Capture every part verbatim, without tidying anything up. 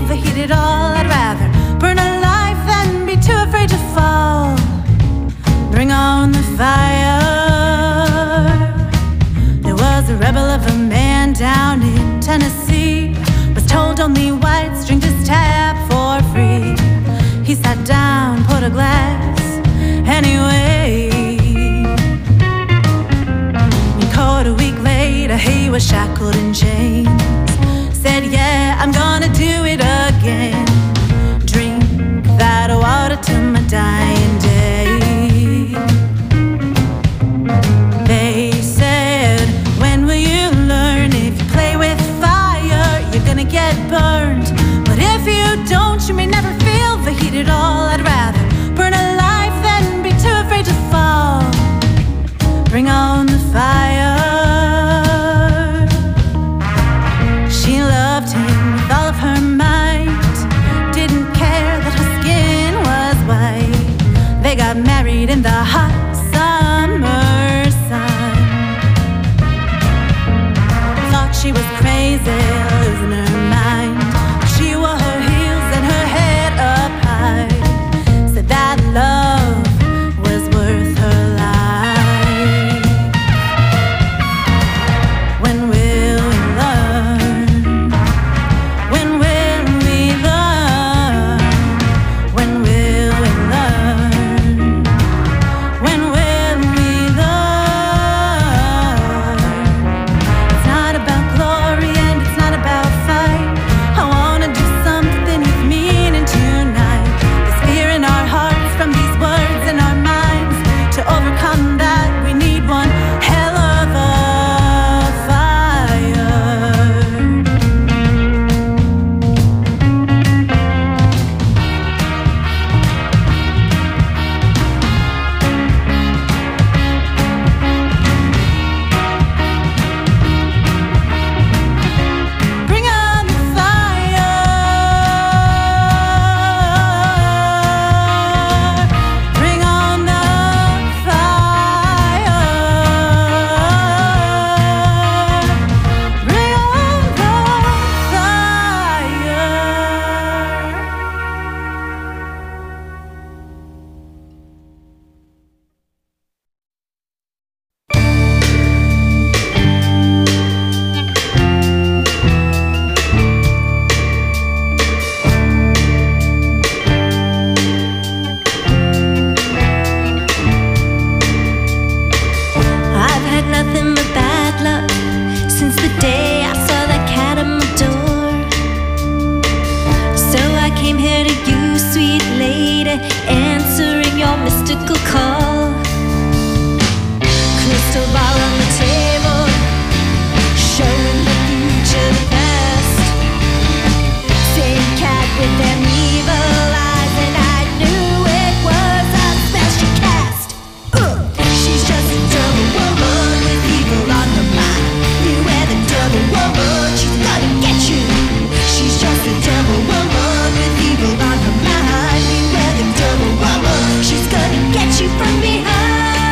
the heat at all. I'd rather burn alive than be too afraid to fall. Bring on the fire. There was a rebel of a man down in Tennessee, was told only whites drink this tap for free. He sat down, poured a glass anyway. And caught a week later, he was shackled in chains. Said, yeah, I'm gonna do it again. Drink that water till my dying day. They said, when will you learn? If you play with fire, you're gonna get burned. But if you don't, you may never feel the heat at all. I'd rather burn alive than be too afraid to fall. Bring on the fire. She loved him with all of her might, didn't care that her skin was white. They got married in the hot summer sun. Thought she was crazy, losing her mind. She wore her heels and her head up high. Said that love was worth her life. When will we learn? When will we learn? When will we learn? When will we learn? It's not about glory and it's not about fight. I wanna do something with meaning tonight. There's fear in our hearts from these words in our minds. To overcome that, we need one hell of a fire. Bring on the fire. Bring on the fire. Bring on the fire. I've had nothing but bad luck since the day I saw that cat at my door. So I came here to you, sweet lady, answering your mystical call. Crystal ball on the table, showing the future, the past. Same cat with them evil eyes, and I knew it was a spell she cast. Ugh. She's just a double woman with evil on her mind. Beware the double woman, she's gonna get you. She's just a double woman with evil on her mind. Beware the double woman, she's gonna get you from behind.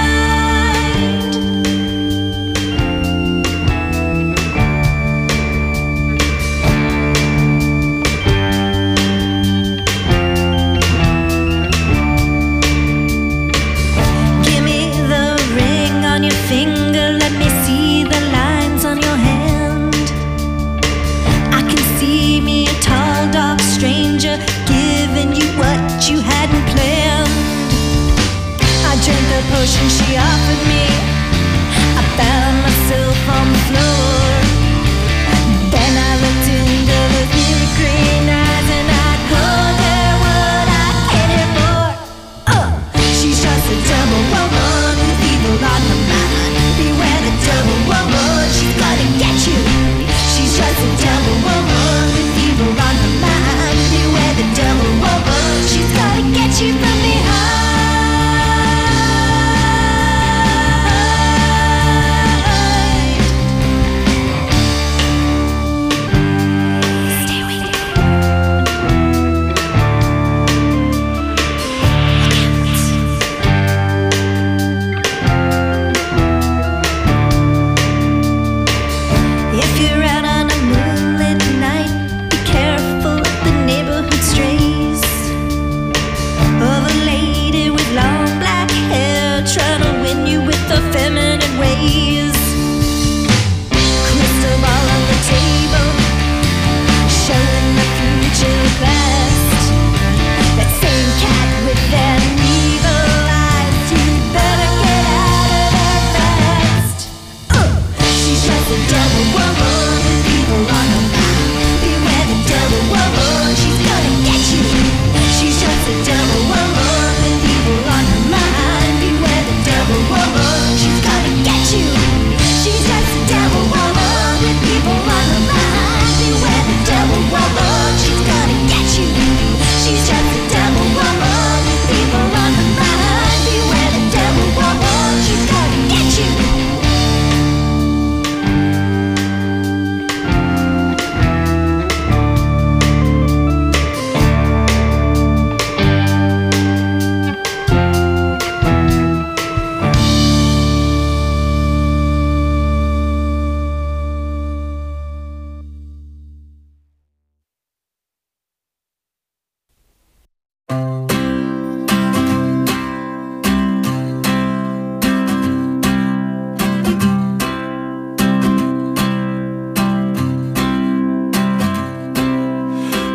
Give me the ring on your finger, let me see the lines on your hand. I can see me, a tall, dark stranger, giving you what you hadn't planned. I drank the potion she offered me, I found myself on the floor. Then I looked into those big green eyes and I told her what I cared for. Uh, she's just a double woman with evil on her mind. Beware the double woman, she's gonna get you. She's just a double woman with evil on her mind. Beware the double woman, she's gonna get you from behind.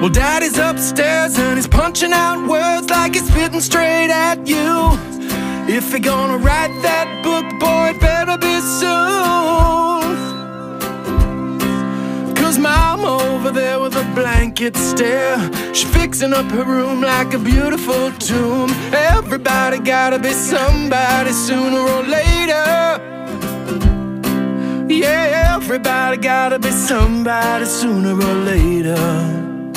Well, Daddy's upstairs and he's punching out words like he's spitting straight at you. If you're gonna write that book, boy, it better be soon. Cause Mom over there with a blanket stare, she's fixing up her room like a beautiful tomb. Everybody gotta be somebody sooner or later. Yeah, everybody gotta be somebody sooner or later.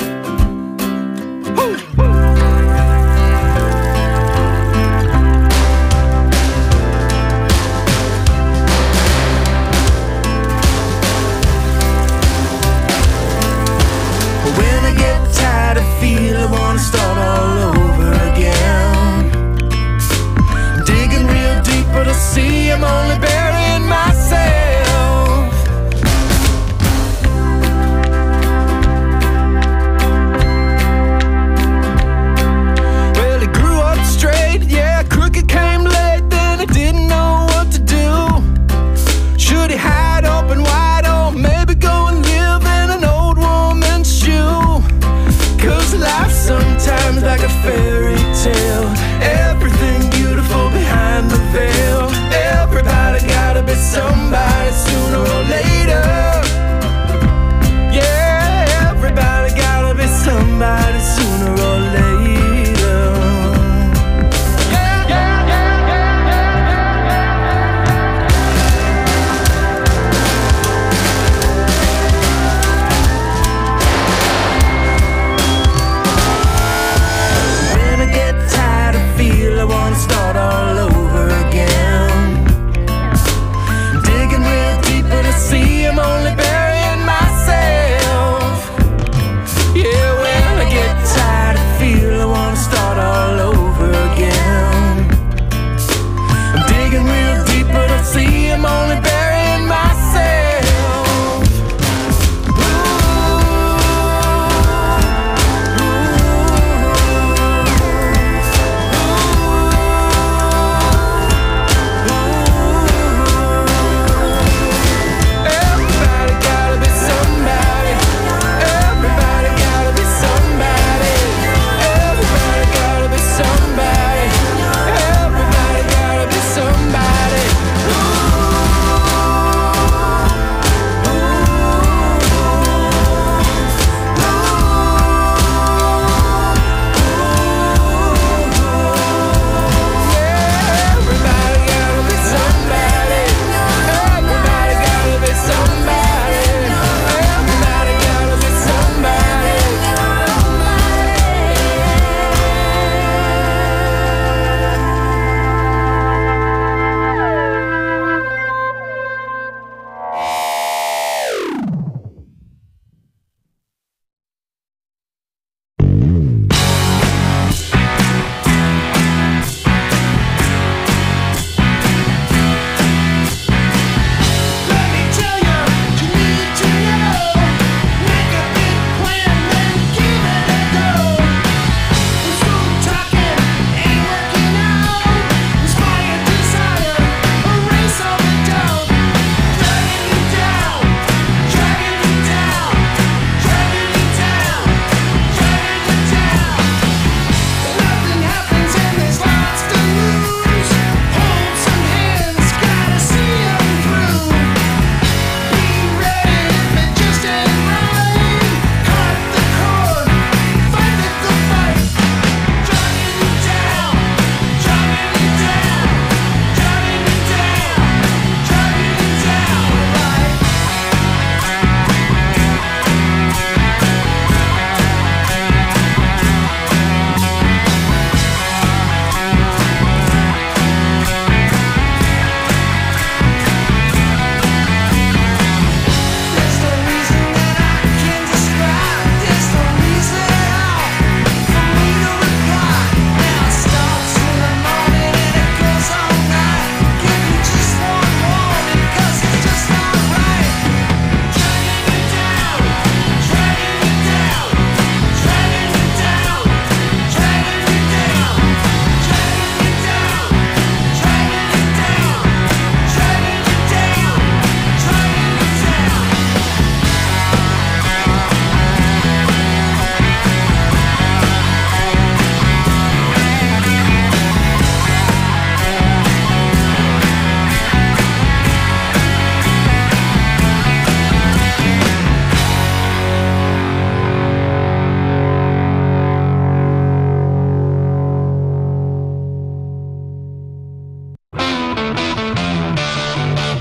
I wanna start all over again, digging real deep, but I see I'm only burying myself.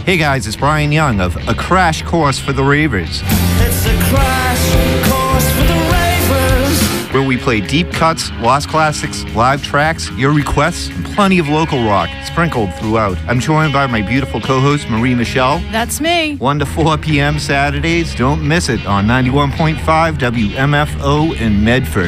Hey guys, it's Brian Young of A Crash Course for the Ravers. It's a crash course for the Ravers, where we play deep cuts, lost classics, live tracks, your requests, and plenty of local rock sprinkled throughout. I'm joined by my beautiful co-host, Marie Michelle. That's me. one to four p.m. Saturdays. Don't miss it on ninety-one point five W M F O in Medford.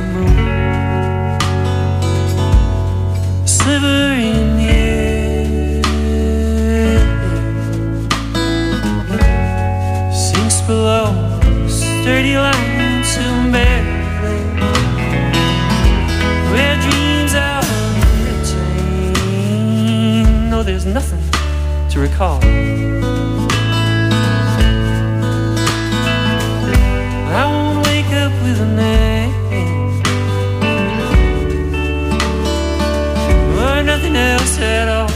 sliver in the air. there's nothing to recall. I won't wake up with a name or nothing else at all.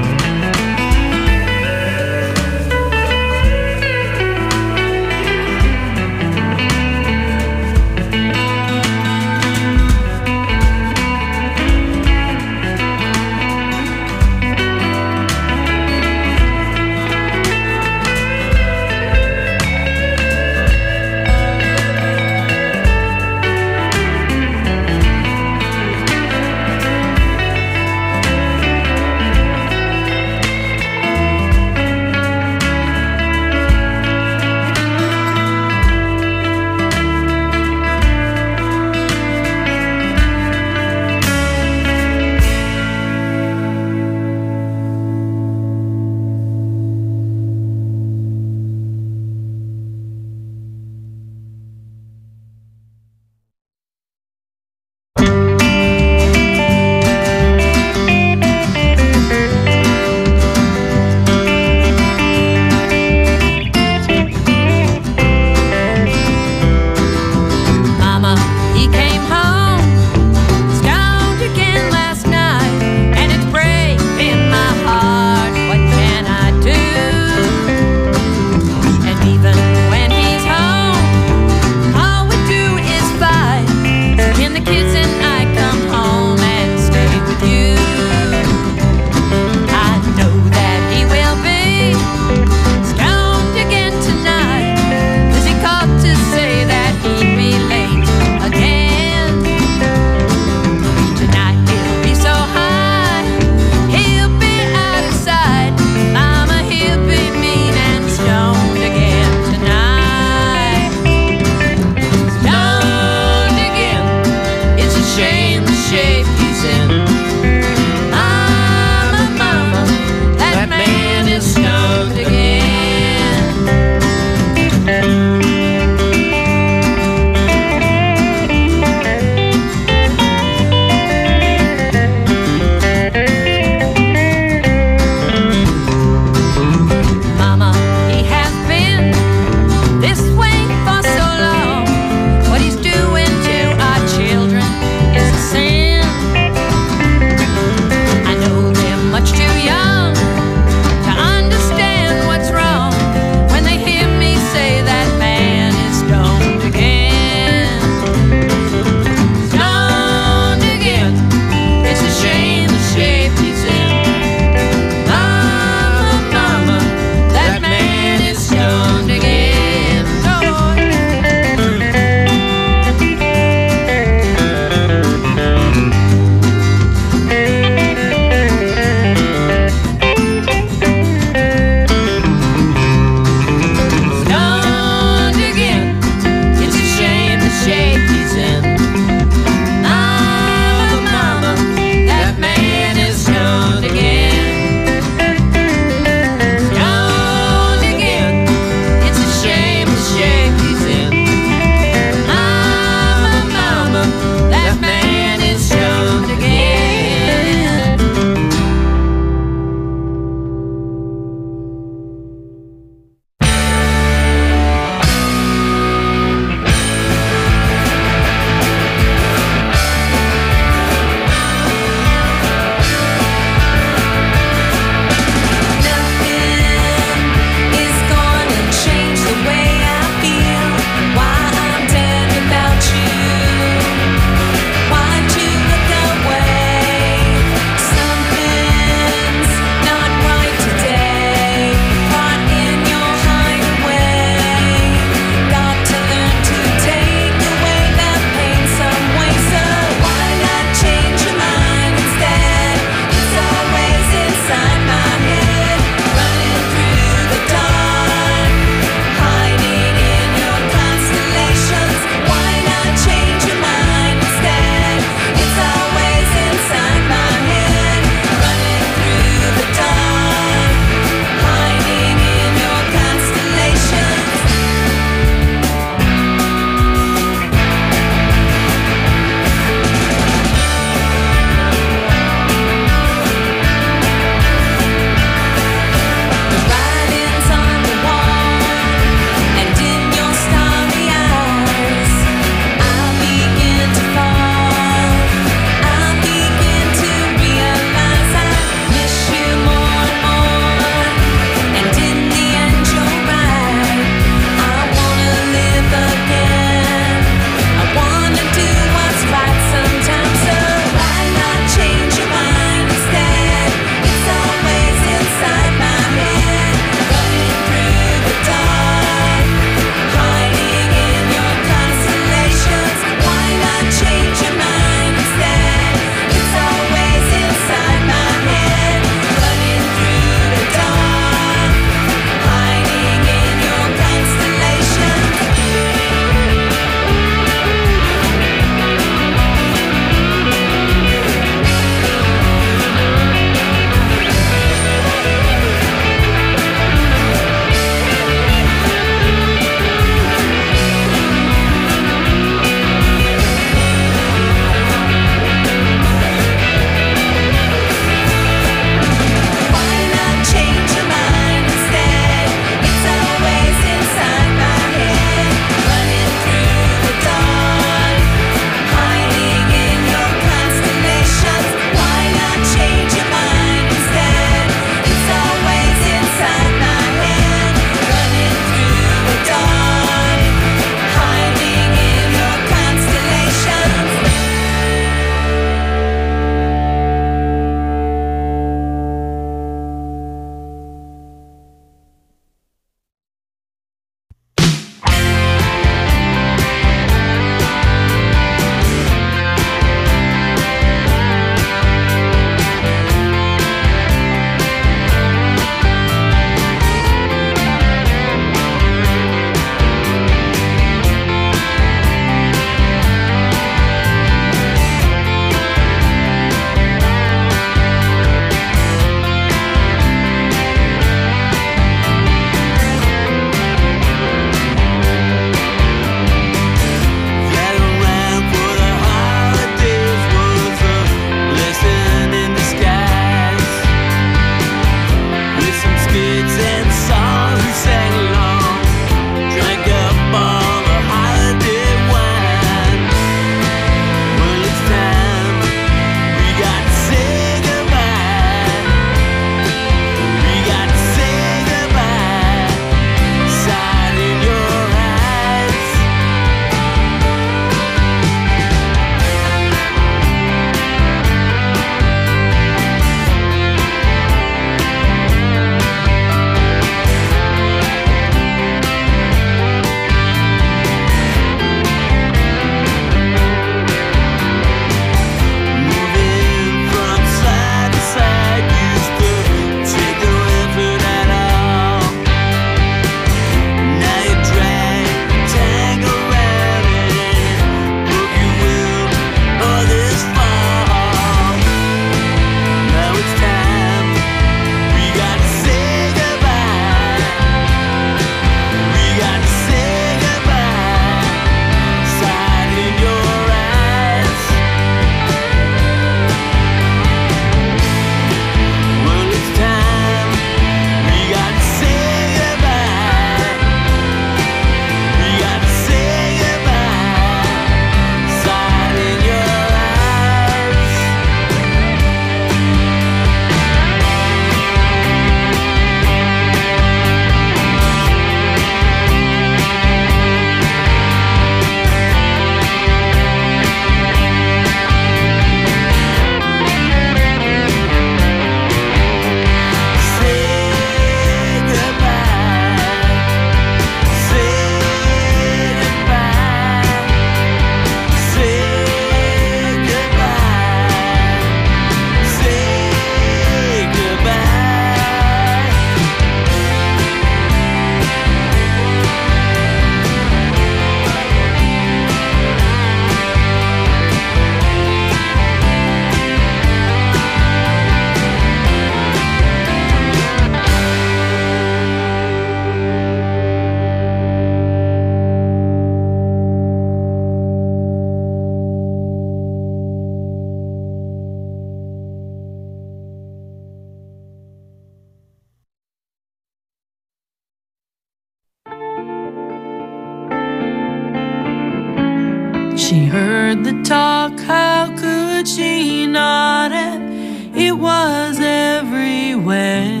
She heard the talk, how could she not have? It was everywhere,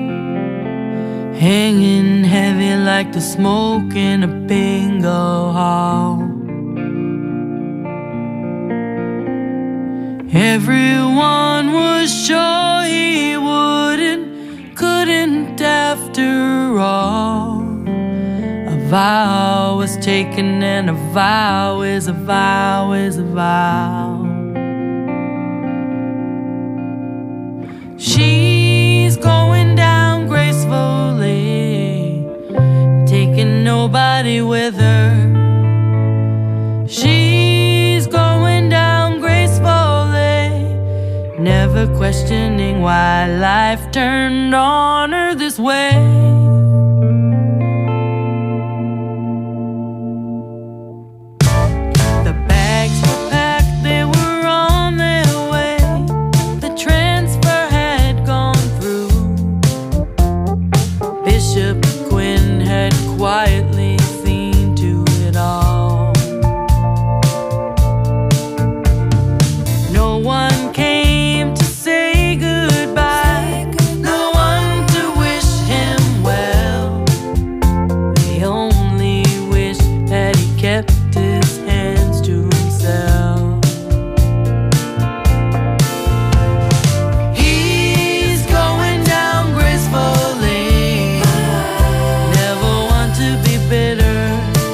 hanging heavy like the smoke in a bingo hall. Everyone was sure he wouldn't, couldn't after all. A vow was taken, and a vow is a vow is a vow. She's going down gracefully, taking nobody with her. She's going down gracefully, never questioning why life turned on her this way. Quietly seen to it all. No one came to say goodbye, no one to wish him well. They only wish that he kept his hands to himself. He's going down gracefully, bitter.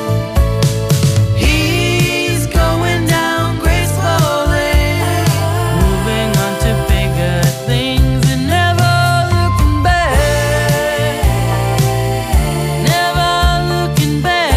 He's going down gracefully, moving on to bigger things and never looking back, never looking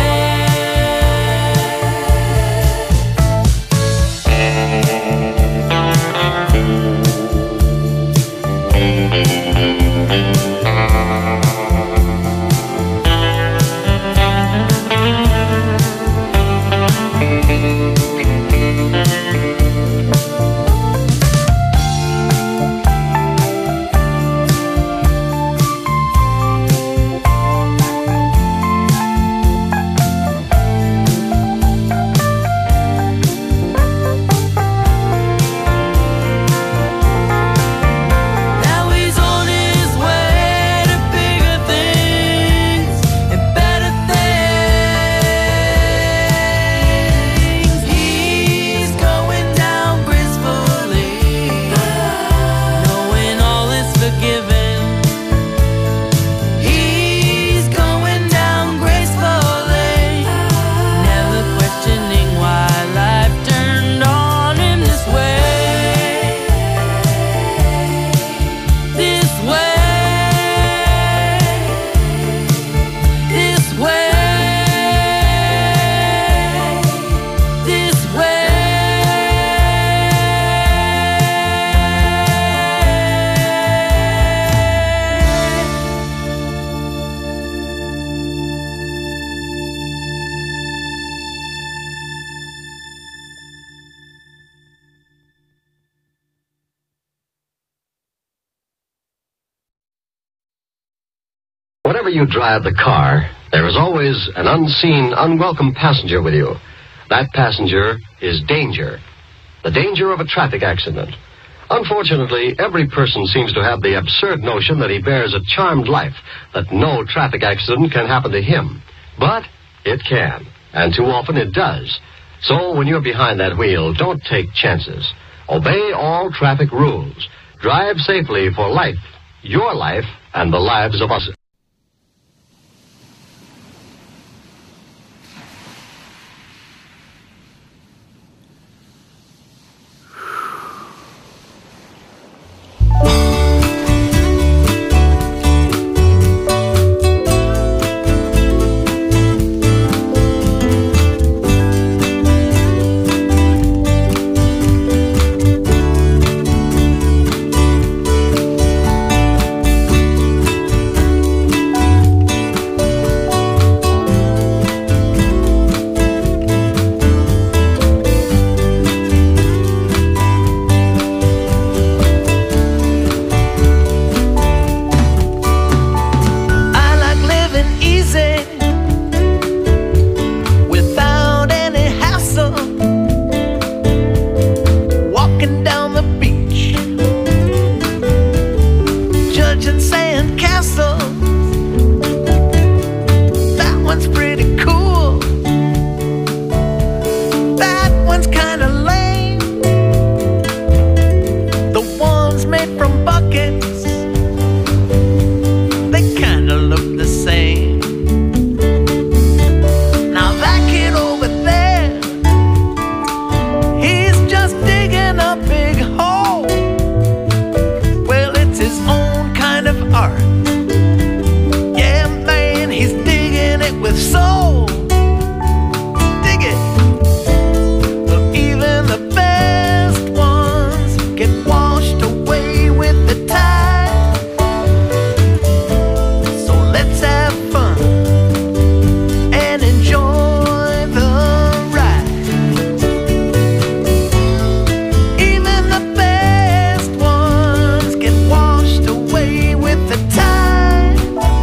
Whenever you drive the car, there is always an unseen, unwelcome passenger with you. That passenger is danger. The danger of a traffic accident. Unfortunately, every person seems to have the absurd notion that he bears a charmed life, that no traffic accident can happen to him. But it can, and too often it does. So when you're behind that wheel, don't take chances. Obey all traffic rules. Drive safely for life, your life, and the lives of us. art. Yeah, man, he's digging it with soul. Dig it. But even the best ones get washed away with the tide. So let's have fun and enjoy the ride. Even the best ones get washed away with the tide.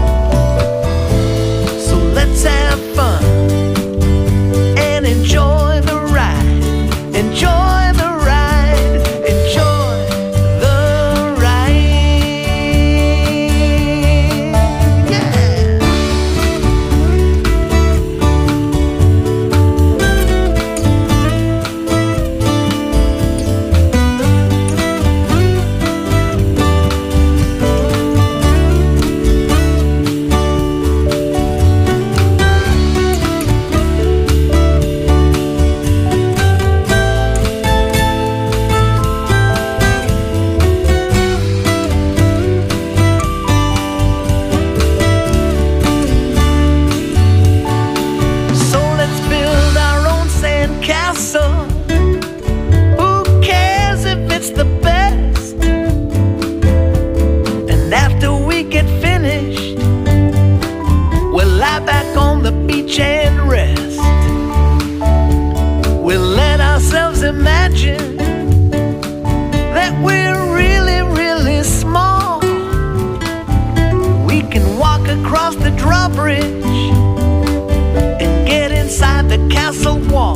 So let's have fun and enjoy the ride. Enjoy the ride. Enjoy the ride. Yeah. So let's build our own sandcastle. Who cares if it's the best? And after we get finished, we'll lie back on the beach and rest. We'll let ourselves imagine that we're really, really small. We can walk across the drawbridge and get inside the castle wall.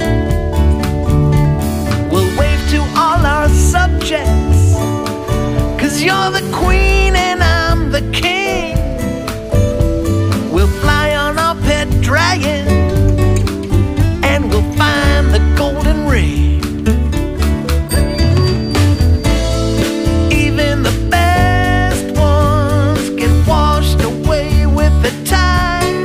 We'll wave to all our subjects, 'cause you're the queen and I'm the king. We'll fly on our pet dragon and we'll find the golden ring. Even the best ones get washed away with the tide.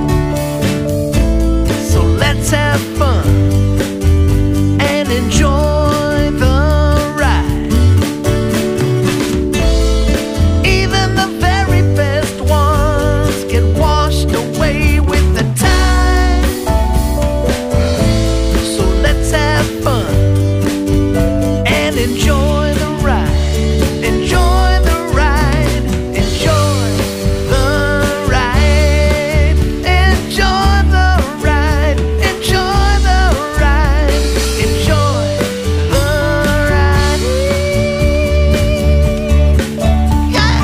So let's have fun and enjoy the ride. Even the very best ones get washed away with the tide. So let's have fun and enjoy the ride. Enjoy the ride. Enjoy the ride. Enjoy the ride. Enjoy the ride. Enjoy the ride. Yeah.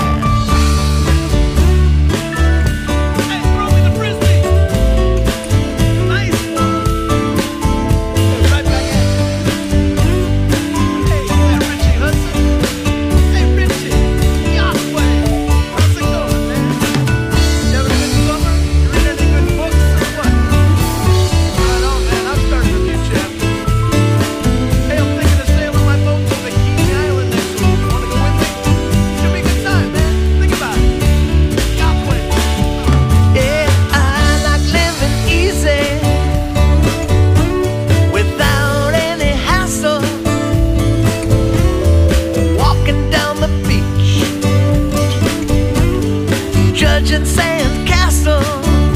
Hey, throw me the frisbee. Nice one. Right back at you. Hey, yeah, Richie Hudson. Hey, Richie. Yahweh. How's it going, man? You having a good summer? You read any good books or what? Right on, man. I'm starting with you, champ. Hey, I'm thinking of sailing my boat to Bikini Island next week. You wanna go with me? Should be a good time, man. Think about it. Yahweh. Yeah, I like living easy without any hassle. Walking down the beach, judging sandcastles.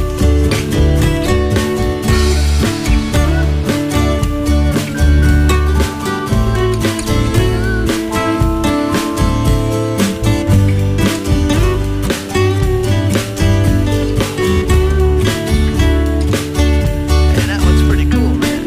And that one's pretty cool, man.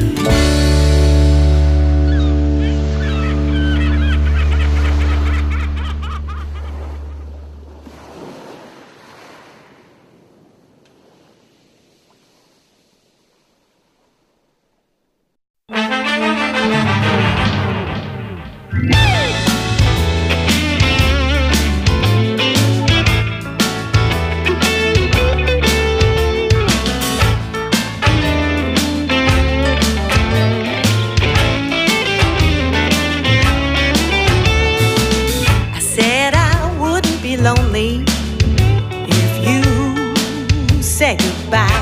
I said I wouldn't be lonely if you said goodbye.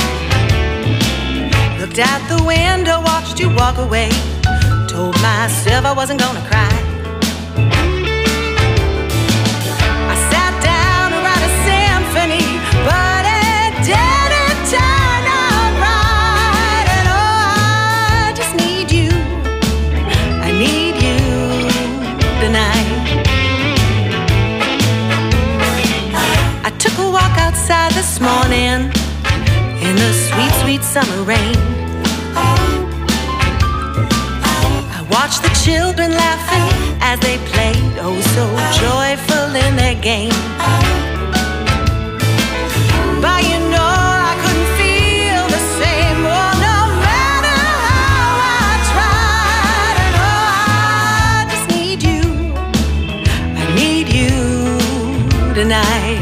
Looked out the window, watched you walk away. Told myself I wasn't gonna cry. I sat down morning in the sweet, sweet summer rain. I watched the children laughing as they played, oh so joyful in their game. But you know I couldn't feel the same, oh no matter how I tried. And oh, I just need you, I need you tonight.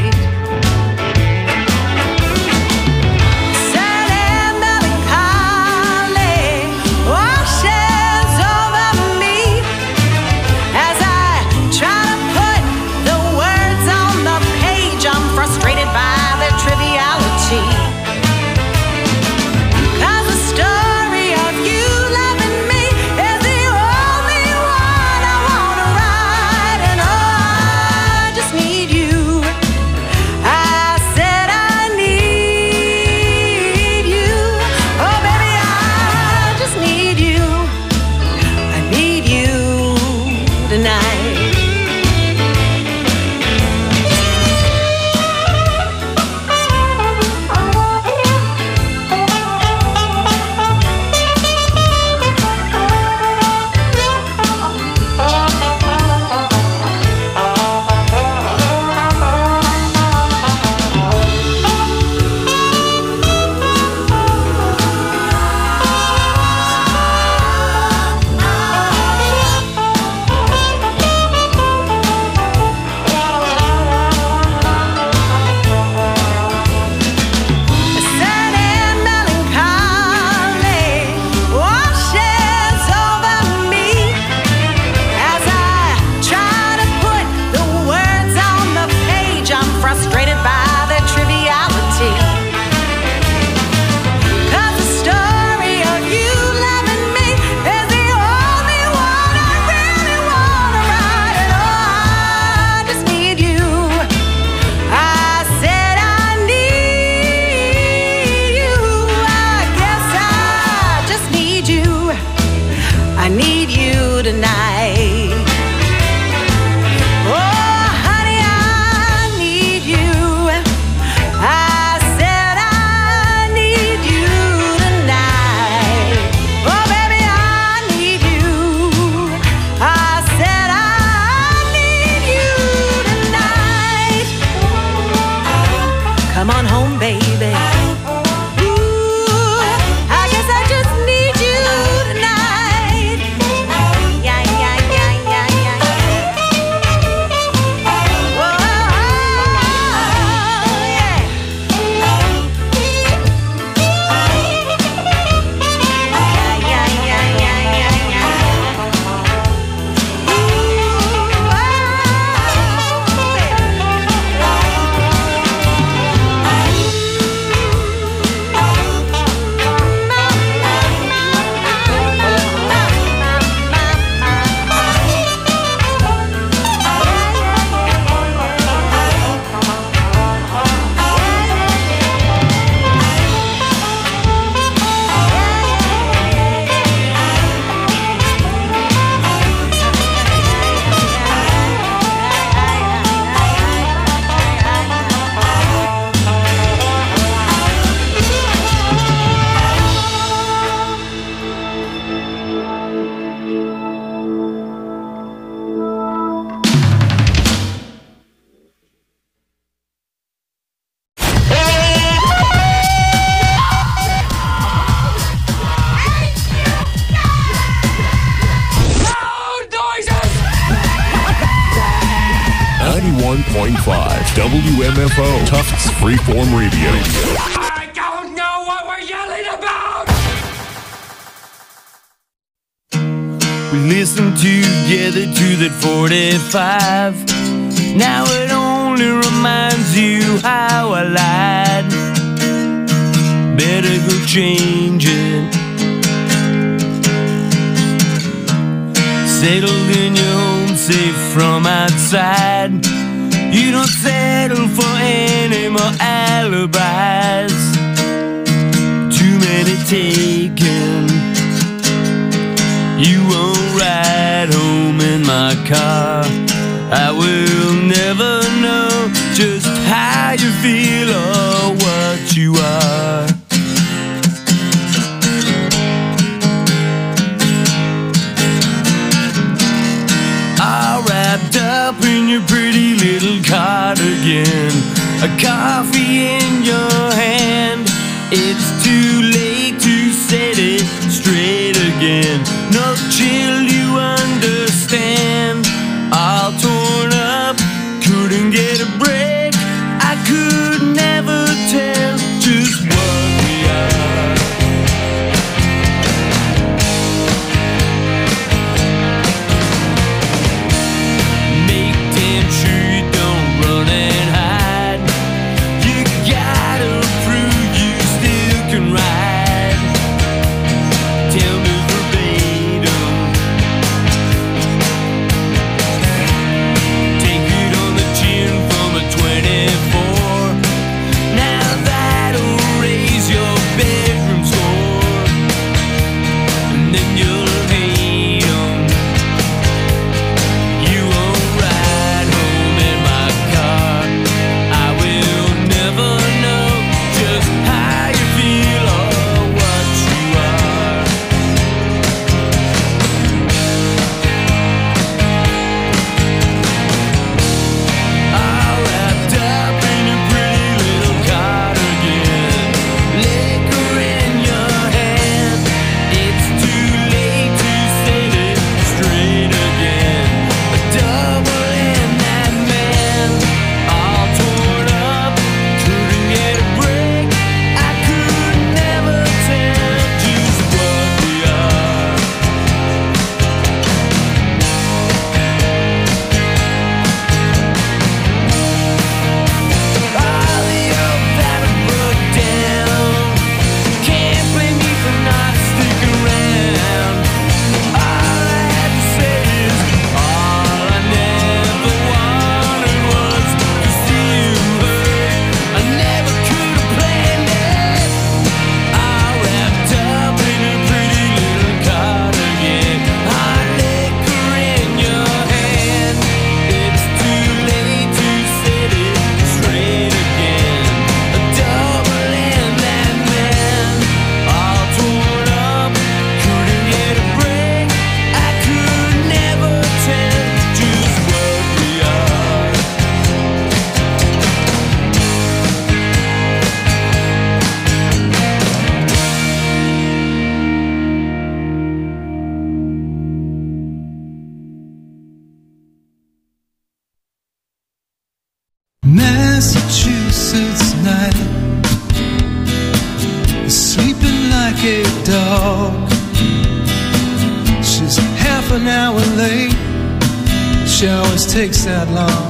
ninety-one point five W M F O Tufts Freeform Radio. I don't know what we're yelling about! We listened together to that forty-five. Now it only reminds you how I lied. Better go change it. Settled in your home, safe from outside. You don't settle for any more alibis. Too many taken. You won't ride home in my car. I will never know just how you feel or what a coffee in your hand. It's too late to set it straight again. No chill, you understand. All torn up, couldn't get a break. I could never tell just what we are. Make damn sure you don't run and hide. You gotta prove you still can ride. Tell me verbatim. Take it on the chin from a twenty-four. Now that'll raise your bedroom score, and then you'll hate 'em. You won't ride home in my car. I will never know just how you feel or what you are. All wrapped up in a pretty little cardigan, liquor in your hand. It's too late to set it straight again. A double in that man, all torn up, couldn't get a break. I could never tell just what we are. All the hope that I broke down, can't blame me for not sticking around. All I had to say is, all I never wanted was to see you hurt. I never could have planned it. All wrapped up in a pretty little cardigan, hot liquor in your hand. It's too late to set it straight again. A double in that man, all torn up, couldn't get a break. I could never tell just what we are. Massachusetts night, sleeping like a dog. She's half an hour late, she always takes that long.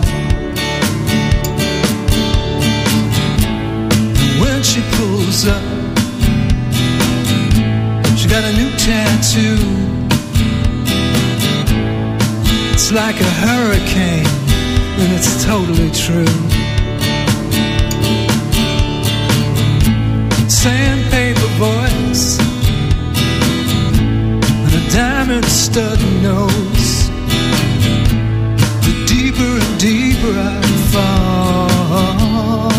When she pulls up, she got a new tattoo. It's like a hurricane, and it's totally true. Sandpaper voice and a diamond stud nose. The deeper and deeper I fall,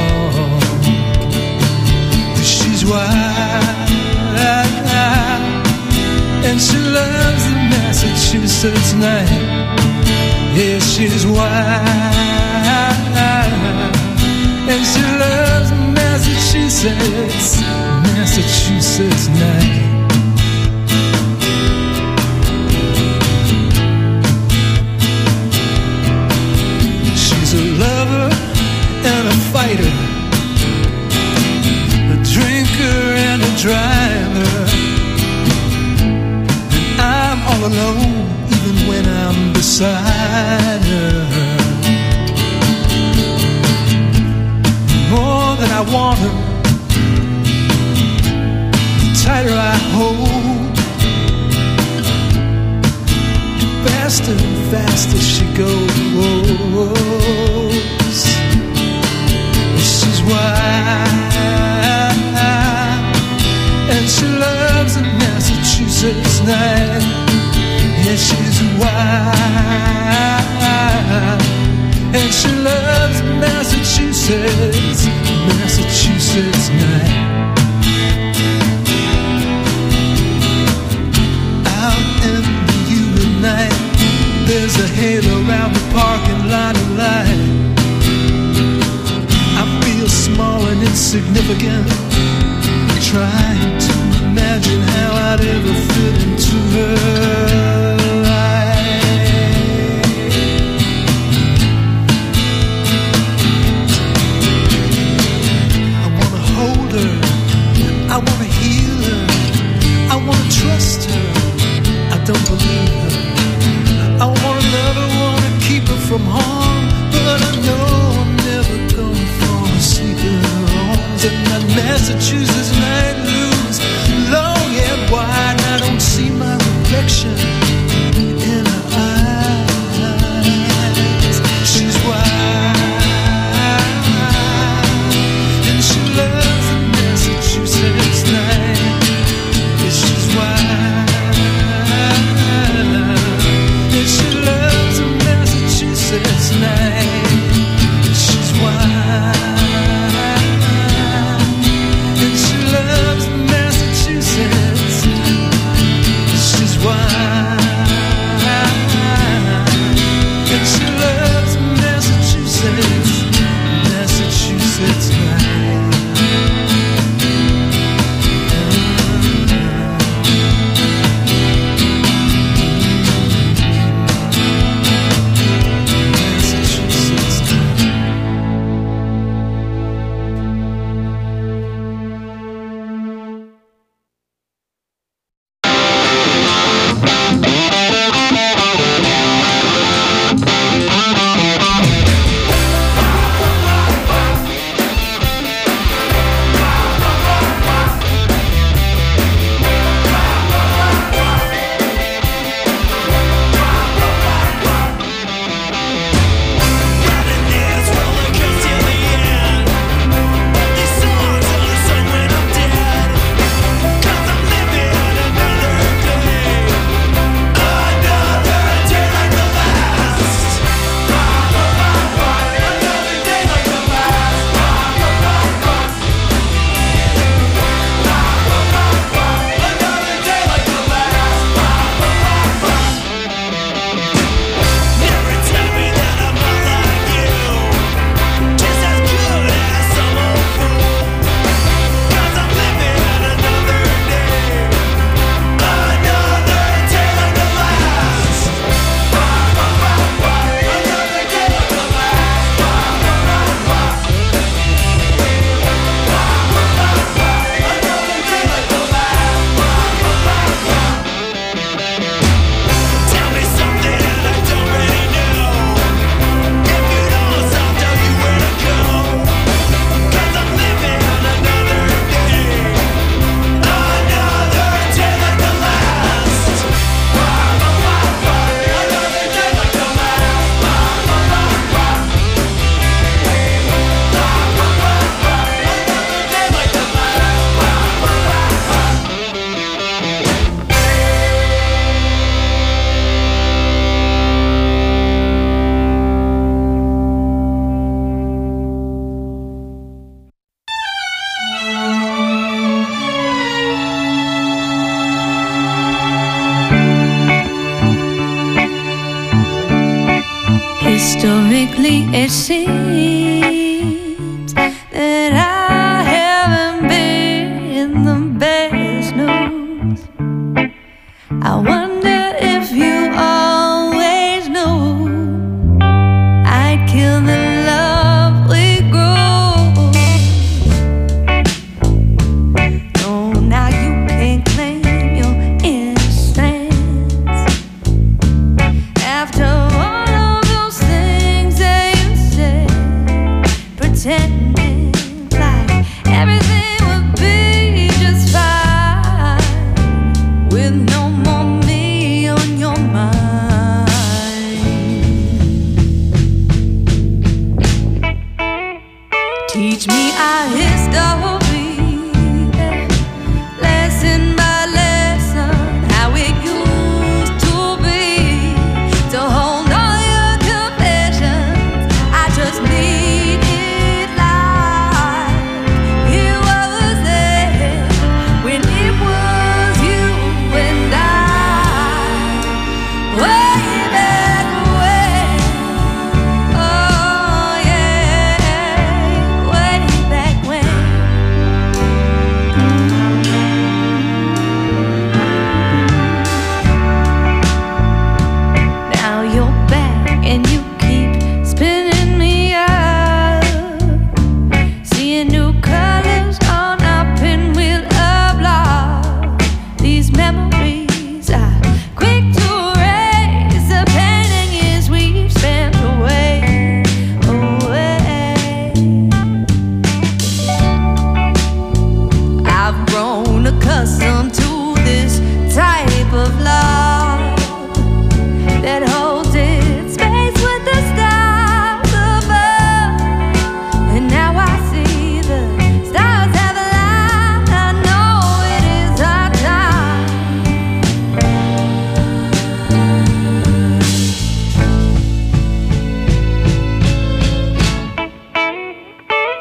she's wild, and she loves the Massachusetts night. Yeah, she's wild, and she loves Massachusetts, Massachusetts night. She's a lover and a fighter, a drinker and a driver, and I'm all alone even when I'm beside her. More than I want her, the tighter I hold, the faster and faster she goes. She's wild, and she loves a Massachusetts night. Yeah, she's wild, and she loves Massachusetts, Massachusetts night. Out in the humid night, there's a halo around the parking lot of light. insignificant, trying to imagine how I'd ever fit into her life. I wanna hold her, I wanna heal her, I wanna trust her, I don't believe her. I wanna love her, wanna keep her from harm, but I know I'm never gonna fall asleep in her arms. And that Massachusetts night looms long and wide, and I don't see my reflection in her eyes. She's wild, and she loves the Massachusetts night. Yeah, she's wild, and she loves the Massachusetts night. She's wild, and she loves Massachusetts. She's wild, and she loves Massachusetts. Massachusetts night. Massachusetts night. Historically, it seems that I haven't been the best news. I wonder if you always knew I'd kill the love we grew. No, now you can't claim your innocence after all of those things that you said, pretending like everything would be just fine with no more me on your mind. Teach me our history, lesson by lesson, how it used to be. To hold all your confessions, I just need it like it was there when it was you and I, way back when. Oh yeah, way back when.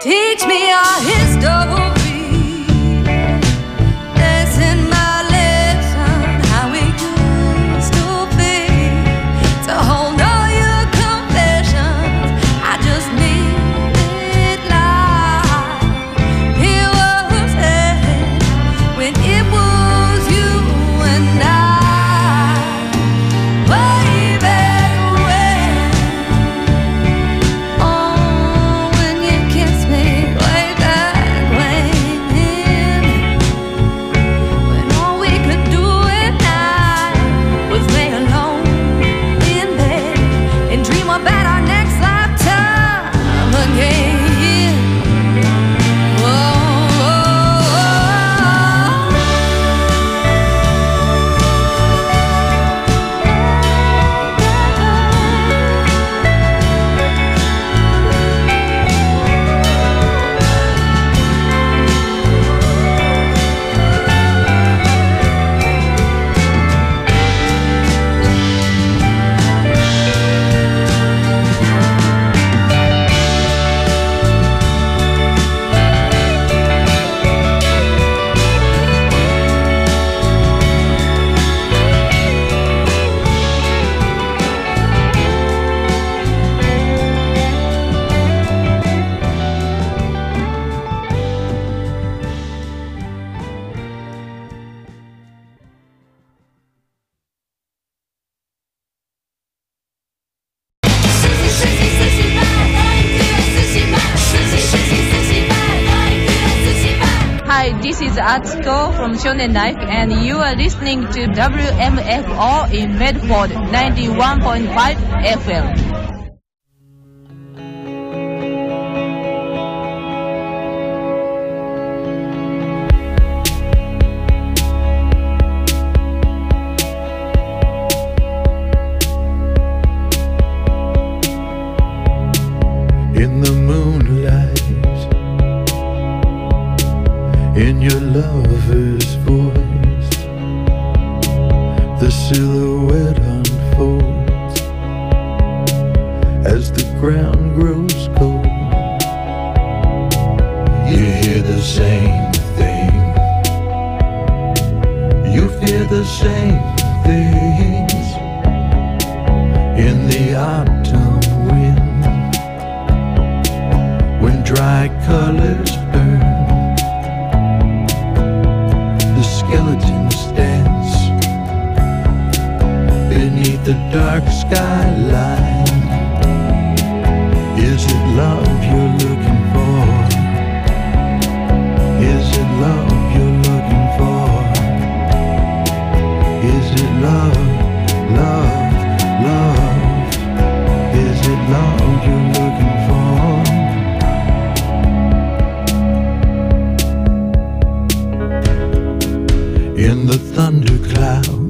Teach me our history. Lesson by lesson, how we used to be. To hold all your confessions, I just need it loud. Hear what was said when it was you and I. Way back when, oh, when you kissed me. Way back when, when all we could do at night was lay alone in bed and dream about our next lifetime again. Hi, this is Atsuko from Shonen Life, and you are listening to W M F O in Medford, ninety-one point five F M. In the moonlight, in your lover's voice, the silhouette unfolds as the ground grows cold. You hear the same thing, you fear the same things in the autumn wind, when dry colors burn. Skeletons dance beneath the dark skyline. Is it love you're looking for? Is it love you're looking for? Is it love, love, love? Is it love you're looking for? In the thundercloud,